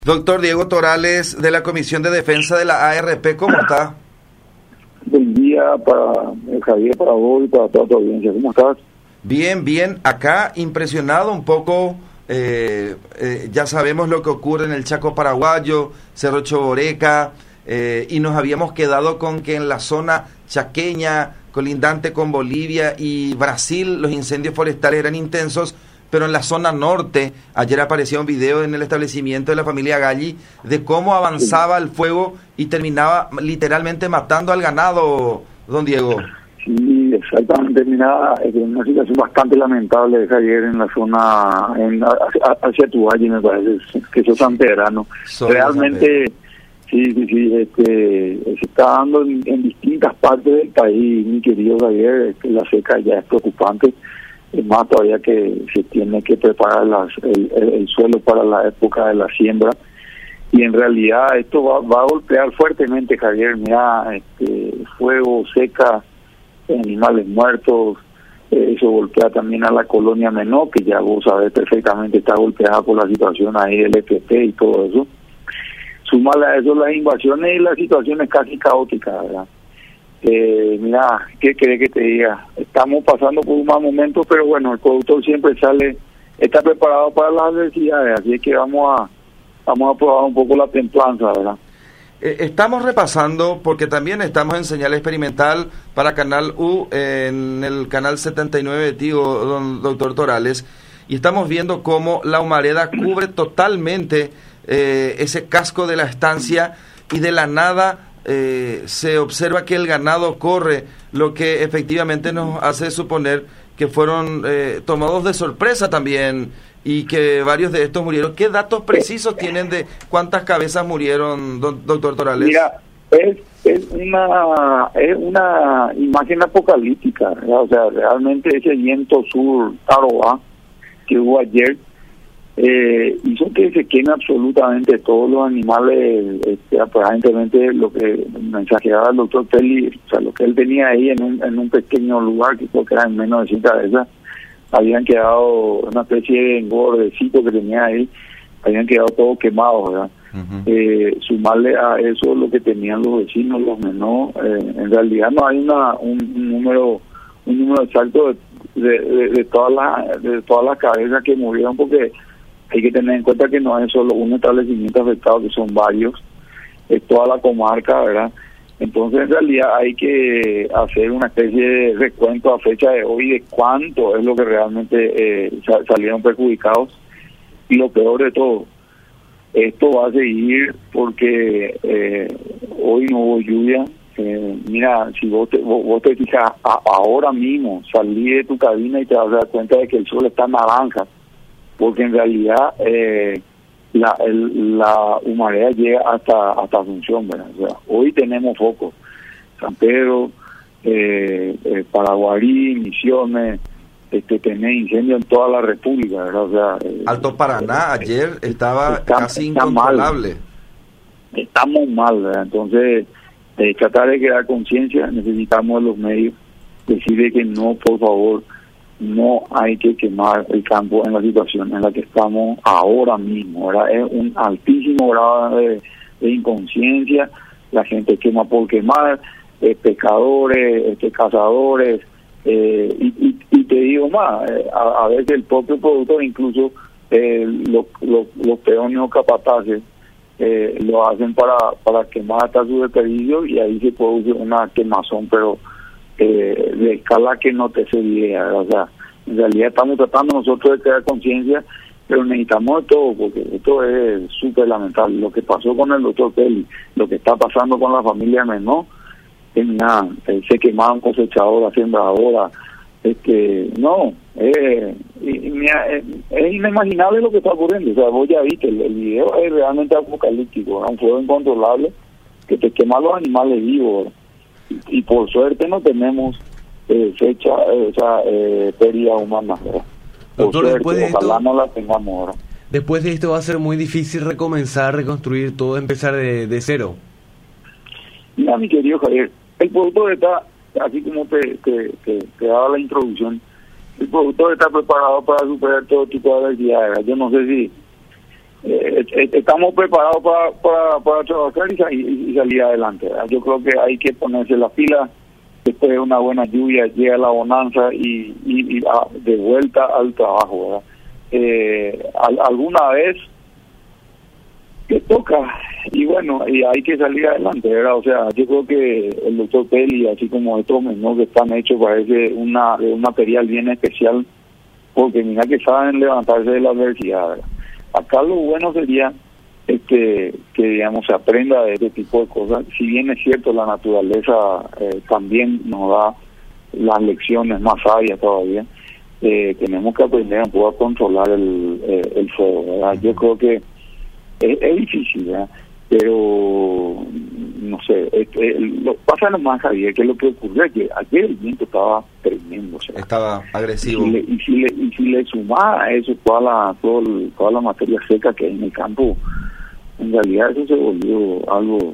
Doctor Diego Torales, de la Comisión de Defensa de la ARP, ¿cómo está? Buen día para Javier, para vos y para toda tu audiencia. ¿Cómo estás? Bien, bien. Acá impresionado un poco. Ya sabemos lo que ocurre en el Chaco paraguayo, Cerro Choboreca, y nos habíamos quedado con que en la zona chaqueña, colindante con Bolivia y Brasil, los incendios forestales eran intensos. Pero en la zona norte, ayer aparecía un video en el establecimiento de la familia Galli de cómo avanzaba el fuego y terminaba literalmente matando al ganado, don Diego. Sí, exactamente. Mira, es una situación bastante lamentable, Javier, en la zona, hacia tu valle, me parece, que sos sanpedrano. Realmente, sí, se está dando en distintas partes del país, mi querido Javier. La seca ya es preocupante. Es más, todavía que se tiene que preparar el suelo para la época de la siembra, y en realidad esto va a golpear fuertemente, Javier. Mira, fuego, seca, animales muertos, eso golpea también a la colonia menor, que ya vos sabés perfectamente está golpeada por la situación ahí del FP y todo eso. Súmale a eso las invasiones y las situaciones casi caóticas, ¿verdad? Mira, ¿qué querés que te diga? Estamos pasando por un mal momento, pero bueno, el productor siempre está preparado para las adversidades, así que vamos a probar un poco la templanza, ¿verdad? Estamos repasando, porque también estamos en señal experimental para Canal U, en el canal 79 de Tigo, doctor Torales, y estamos viendo cómo la humareda cubre totalmente ese casco de la estancia, y de la nada se observa que el ganado corre, lo que efectivamente nos hace suponer que fueron tomados de sorpresa también, y que varios de estos murieron. ¿Qué datos precisos tienen de cuántas cabezas murieron, doctor Torales? Mira, es una imagen apocalíptica, ¿verdad? O sea, realmente ese viento sur taroba que hubo ayer hizo que se quemen absolutamente todos los animales. Aparentemente lo que mensajeaba el doctor Peli, o sea, lo que él tenía ahí en un pequeño lugar, que creo que era en menos de 100 cabezas, habían quedado una especie de engordecito que tenía ahí, habían quedado todos quemados, ¿verdad? Sumarle a eso lo que tenían los vecinos, los menores. En realidad no hay un número exacto de todas las cabezas que murieron, porque hay que tener en cuenta que no es solo un establecimiento afectado, que son varios, es toda la comarca, ¿verdad? Entonces, en realidad hay que hacer una especie de recuento a fecha de hoy de cuánto es lo que realmente salieron perjudicados. Y lo peor de todo, esto va a seguir porque hoy no hubo lluvia. Mira, si vos te fijas, ahora mismo salí de tu cabina y te vas a dar cuenta de que el sol está naranja, porque en realidad la humareda llega hasta Asunción, ¿verdad? O sea, hoy tenemos focos, San Pedro, Paraguarí, Misiones, tenés incendio en toda la República, ¿verdad? O sea, Alto Paraná ayer estaba casi incontrolable. Estamos mal, ¿verdad? Entonces, tratar de crear conciencia, necesitamos los medios, decirle que no, por favor, no hay que quemar el campo en la situación en la que estamos ahora mismo, ¿verdad? Es un altísimo grado de inconsciencia. La gente quema por quemar, pescadores, cazadores, y te digo más, a veces el propio productor, incluso los peones o capataces, lo hacen para quemar hasta su desperdicio, y ahí se produce una quemazón, pero de escala que no te se idea, ¿verdad? O sea, en realidad estamos tratando nosotros de crear conciencia, pero necesitamos de todo, porque esto es súper lamentable. Lo que pasó con el doctor Peli, lo que está pasando con la familia menor, se quemaron cosechadoras, sembradoras, no, es inimaginable lo que está ocurriendo. O sea, vos ya viste, el video es realmente apocalíptico, es un fuego incontrolable que te quema los animales vivos, ¿verdad? Y por suerte no tenemos fecha, pérdida humana, ¿verdad? Doctor, suerte, después de ojalá esto, no la tengamos ahora. Después de esto va a ser muy difícil recomenzar, reconstruir todo, empezar de cero. Mira, mi querido Javier, el productor está, así como te daba la introducción, el productor está preparado para superar todo tipo de adversidades. Yo no sé estamos preparados para trabajar y salir adelante, ¿verdad? Yo creo que hay que ponerse la pila. Después de una buena lluvia llega la bonanza y de vuelta al trabajo, ¿verdad? Alguna vez que toca y bueno, y hay que salir adelante, ¿verdad? O sea, yo creo que el doctor Peli, así como estos menús que están hechos, parece un material bien especial, porque mira que saben levantarse de la adversidad, ¿verdad? Acá lo bueno sería que digamos se aprenda de este tipo de cosas. Si bien es cierto, la naturaleza también nos da las lecciones más sabias todavía, tenemos que aprender un poco a controlar el fuego, ¿verdad? Yo creo que es difícil, ¿verdad? Pero no sé, lo pasa nomás, Javier, que es lo que ocurrió ayer el viento estaba tremendo, o sea, estaba agresivo, y si le sumaba a eso toda la materia seca que hay en el campo, en realidad eso se volvió algo,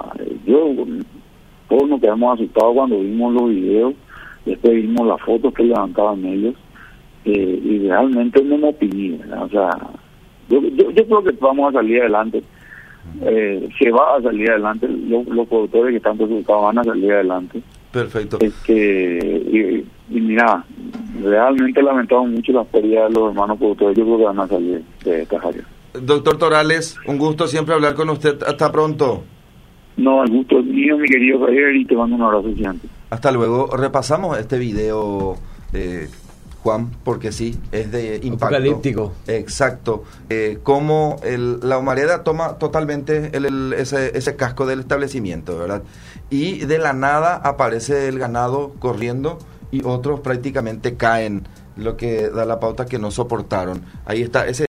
todos nos quedamos asustados cuando vimos los videos, después vimos las fotos que levantaban ellos, y realmente no me opinión, ¿verdad? O sea, yo creo que vamos a salir adelante. Se va a salir adelante, los productores que están preocupados van a salir adelante. Perfecto. Y mira, realmente lamentamos mucho las pérdidas de los hermanos productores. Yo creo que van a salir de esta área. Doctor Torales, un gusto siempre hablar con usted. Hasta pronto. No, el gusto es mío, mi querido Javier, y te mando un abrazo gigante. Hasta luego. Repasamos este video, Juan, porque sí, es de impacto. Apocalíptico. Exacto. Cómo la humareda toma totalmente ese casco del establecimiento, ¿verdad? Y de la nada aparece el ganado corriendo y otros prácticamente caen, lo que da la pauta que no soportaron. Ahí está ese